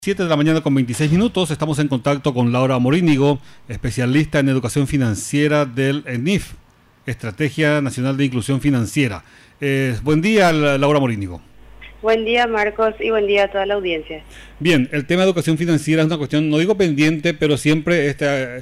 7 de la mañana con 26 minutos, estamos en contacto con Laura Morínigo, especialista en educación financiera del ENIF, Estrategia Nacional de Inclusión Financiera. Buen día, Laura Morínigo. Buen día, Marcos, y buen día a toda la audiencia. Bien, el tema de educación financiera es una cuestión, no digo pendiente, pero siempre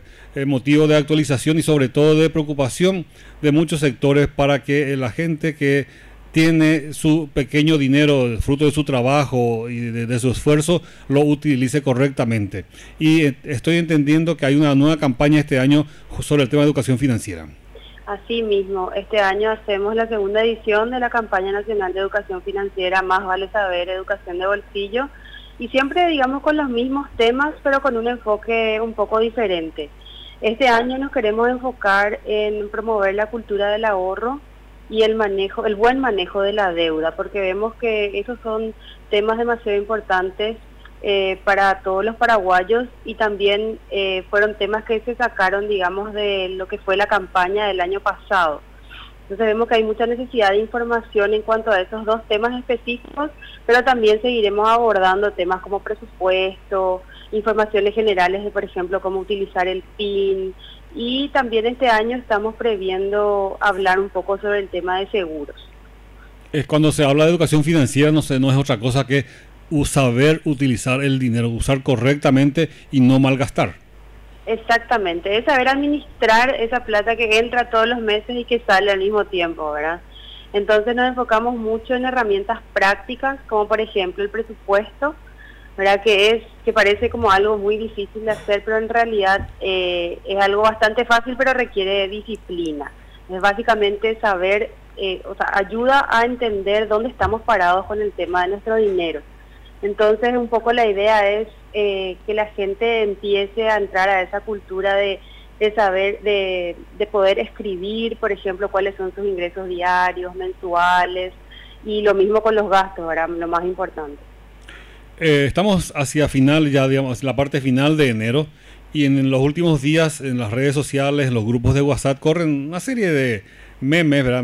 motivo de actualización y sobre todo de preocupación de muchos sectores para que la gente que tiene su pequeño dinero, fruto de su trabajo y de su esfuerzo, lo utilice correctamente. Y estoy entendiendo que hay una nueva campaña este año sobre el tema de educación financiera. Así mismo, este año hacemos la segunda edición de la campaña nacional de educación financiera, Más vale saber, educación de bolsillo, y siempre, digamos, con los mismos temas, pero con un enfoque un poco diferente. Este año nos queremos enfocar en promover la cultura del ahorro y el buen manejo de la deuda, porque vemos que esos son temas demasiado importantes para todos los paraguayos y también fueron temas que se sacaron, digamos, de lo que fue la campaña del año pasado. Entonces vemos que hay mucha necesidad de información en cuanto a esos dos temas específicos, pero también seguiremos abordando temas como presupuesto, informaciones generales de, por ejemplo, cómo utilizar el PIN, y también este año estamos previendo hablar un poco sobre el tema de seguros. Cuando se habla de educación financiera, no es otra cosa que saber utilizar el dinero, usar correctamente y no malgastar. Exactamente, es saber administrar esa plata que entra todos los meses y que sale al mismo tiempo, ¿verdad? Entonces nos enfocamos mucho en herramientas prácticas, como por ejemplo el presupuesto, ¿verdad? Que parece como algo muy difícil de hacer, pero en realidad es algo bastante fácil, pero requiere disciplina. Es básicamente saber, ayuda a entender dónde estamos parados con el tema de nuestro dinero. Entonces, un poco la idea es que la gente empiece a entrar a esa cultura de saber, de poder escribir, por ejemplo, cuáles son sus ingresos diarios, mensuales, y lo mismo con los gastos, ¿verdad? Lo más importante. Estamos hacia final, ya digamos, la parte final de enero, y en los últimos días en las redes sociales, en los grupos de WhatsApp, corren una serie de memes, ¿verdad?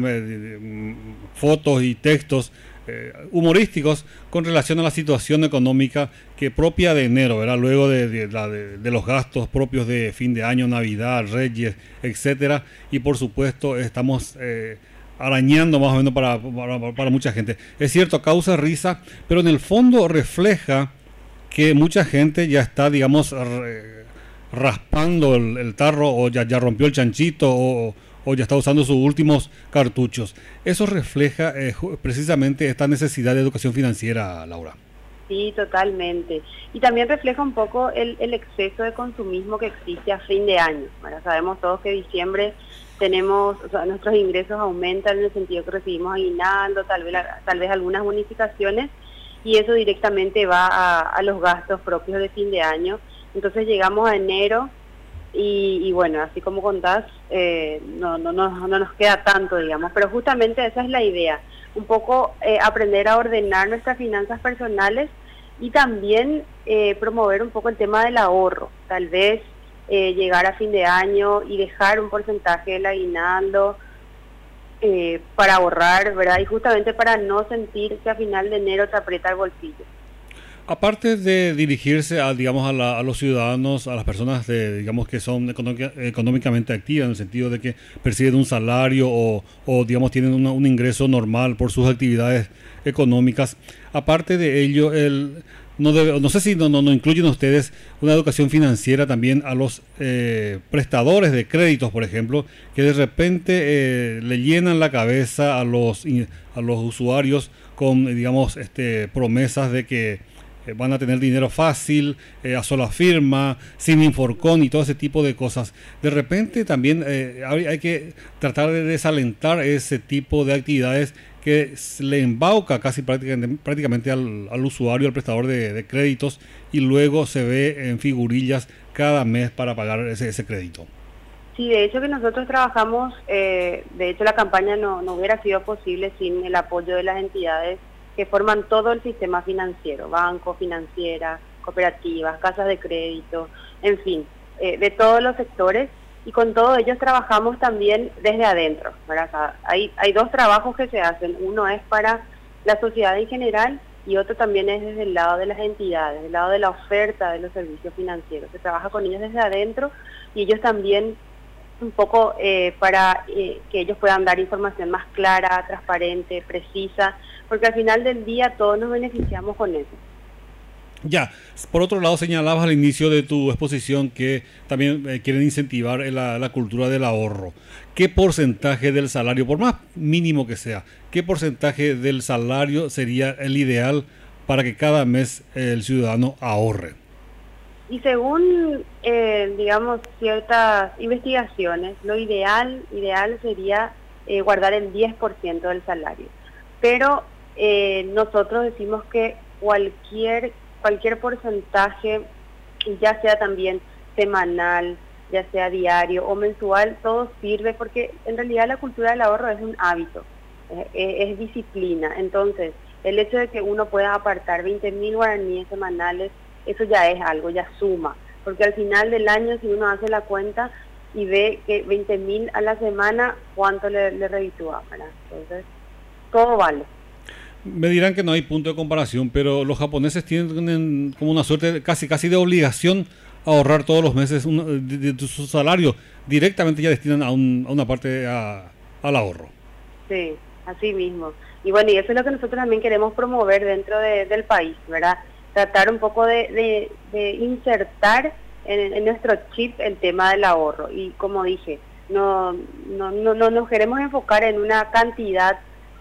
Fotos y textos humorísticos con relación a la situación económica que propia de enero, ¿verdad? Luego de los gastos propios de fin de año, Navidad, Reyes, etcétera, y por supuesto estamos arañando más o menos para mucha gente. Es cierto, causa risa, pero en el fondo refleja que mucha gente ya está, digamos, raspando el tarro, o ya rompió el chanchito, o ya está usando sus últimos cartuchos. Eso refleja precisamente esta necesidad de educación financiera, Laura. Sí, totalmente. Y también refleja un poco el exceso de consumismo que existe a fin de año. Ahora sabemos todos que diciembre tenemos, nuestros ingresos aumentan en el sentido que recibimos aguinaldo, tal vez algunas bonificaciones, y eso directamente va a los gastos propios de fin de año. Entonces llegamos a enero y bueno, así como contás, no nos queda tanto, digamos, pero justamente esa es la idea, un poco aprender a ordenar nuestras finanzas personales y también promover un poco el tema del ahorro, tal vez llegar a fin de año y dejar un porcentaje del aguinaldo para ahorrar, ¿verdad? Y justamente para no sentir que a final de enero te aprieta el bolsillo. Aparte de dirigirse a, digamos, a los ciudadanos, a las personas digamos, que son económicamente activas, en el sentido de que perciben un salario o digamos, tienen un ingreso normal por sus actividades económicas, aparte de ello, no sé si no incluyen ustedes una educación financiera también a los prestadores de créditos, por ejemplo, que de repente le llenan la cabeza a los usuarios con, digamos, promesas de que van a tener dinero fácil, a sola firma, sin Inforcón y todo ese tipo de cosas. De repente también hay que tratar de desalentar ese tipo de actividades que le embauca casi prácticamente al usuario, al prestador de créditos, y luego se ve en figurillas cada mes para pagar ese crédito. Sí, de hecho que nosotros trabajamos, de hecho la campaña no hubiera sido posible sin el apoyo de las entidades que forman todo el sistema financiero, bancos, financieras, cooperativas, casas de crédito, en fin, de todos los sectores, y con todos ellos trabajamos también desde adentro, ¿verdad? O sea, hay dos trabajos que se hacen, uno es para la sociedad en general y otro también es desde el lado de las entidades, del lado de la oferta de los servicios financieros. Se trabaja con ellos desde adentro y ellos también un poco para que ellos puedan dar información más clara, transparente, precisa, porque al final del día todos nos beneficiamos con eso. Ya, por otro lado señalabas al inicio de tu exposición que también quieren incentivar la cultura del ahorro. ¿Qué porcentaje del salario, por más mínimo que sea, qué porcentaje del salario sería el ideal para que cada mes el ciudadano ahorre? Y según, digamos, ciertas investigaciones, lo ideal sería guardar el 10% del salario. Pero nosotros decimos que cualquier porcentaje, ya sea también semanal, ya sea diario o mensual, todo sirve porque en realidad la cultura del ahorro es un hábito, es disciplina. Entonces, el hecho de que uno pueda apartar 20.000 guaraníes semanales, eso ya es algo, ya suma, porque al final del año si uno hace la cuenta y ve que 20.000 a la semana, ¿cuánto le reditúa? Entonces, todo vale. Me dirán que no hay punto de comparación, pero los japoneses tienen como una suerte casi de obligación a ahorrar todos los meses de su salario, directamente ya destinan a una parte al ahorro. Sí, así mismo. Y bueno, y eso es lo que nosotros también queremos promover dentro del país, ¿verdad? Tratar un poco de insertar en nuestro chip el tema del ahorro. Y como dije, no nos queremos enfocar en una cantidad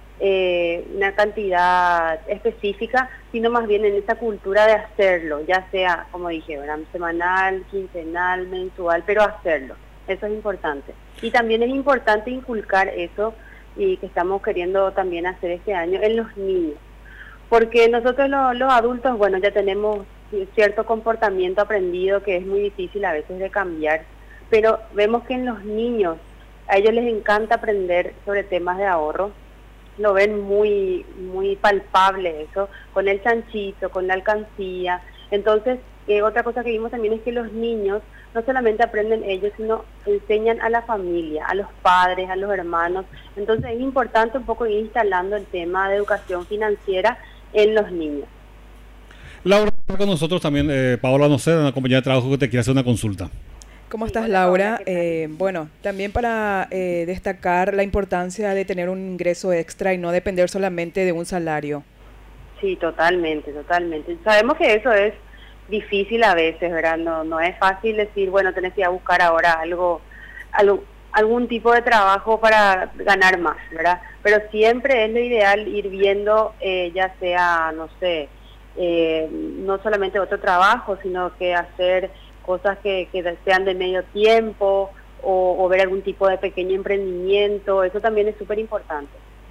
específica, sino más bien en esa cultura de hacerlo, ya sea, como dije, ¿verdad?, semanal, quincenal, mensual, pero hacerlo. Eso es importante. Y también es importante inculcar eso, y que estamos queriendo también hacer este año, en los niños. Porque nosotros los adultos, bueno, ya tenemos cierto comportamiento aprendido que es muy difícil a veces de cambiar, pero vemos que en los niños, a ellos les encanta aprender sobre temas de ahorro, lo ven muy palpable eso, con el chanchito, con la alcancía. Entonces, otra cosa que vimos también es que los niños no solamente aprenden ellos, sino enseñan a la familia, a los padres, a los hermanos. Entonces es importante un poco ir instalando el tema de educación financiera en los niños. Laura, está con nosotros también Paola Noceda, una compañera de trabajo que te quiere hacer una consulta. ¿Cómo estás, Laura? Bueno, también para destacar la importancia de tener un ingreso extra y no depender solamente de un salario. Sí, totalmente. Sabemos que eso es difícil a veces, ¿verdad? No es fácil decir, bueno, tenés que ir a buscar ahora algún tipo de trabajo para ganar más, ¿verdad? Pero siempre es lo ideal ir viendo, ya sea, no sé, no solamente otro trabajo, sino que hacer cosas que sean de medio tiempo o ver algún tipo de pequeño emprendimiento. Eso también es súper importante.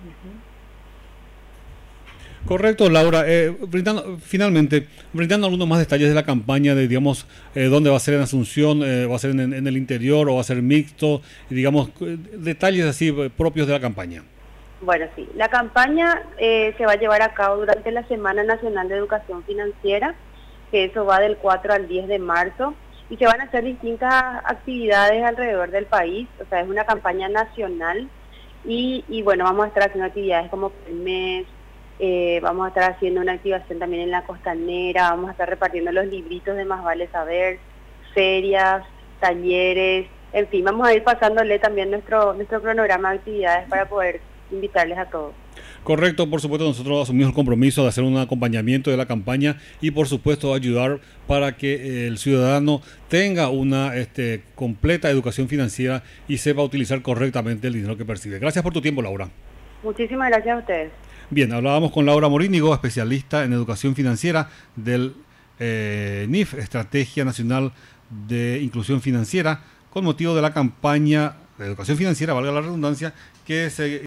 Correcto, Laura. Finalmente, brindando algunos más detalles de la campaña, de digamos, dónde va a ser en Asunción, va a ser en el interior o va a ser mixto, y, digamos, detalles así propios de la campaña. Bueno, sí, la campaña se va a llevar a cabo durante la Semana Nacional de Educación Financiera, que eso va del 4 al 10 de marzo, y se van a hacer distintas actividades alrededor del país. O sea, es una campaña nacional, y bueno, vamos a estar haciendo actividades como el mes, vamos a estar haciendo una activación también en la Costanera, vamos a estar repartiendo los libritos de Más Vale Saber, ferias, talleres, en fin, vamos a ir pasándole también nuestro cronograma de actividades para poder invitarles a todos. Correcto, por supuesto nosotros asumimos el compromiso de hacer un acompañamiento de la campaña y por supuesto ayudar para que el ciudadano tenga una completa educación financiera y sepa utilizar correctamente el dinero que percibe. Gracias por tu tiempo, Laura. Muchísimas gracias a ustedes. Bien, hablábamos con Laura Morínigo, especialista en educación financiera del NIF, Estrategia Nacional de Inclusión Financiera, con motivo de la campaña de educación financiera, valga la redundancia, que se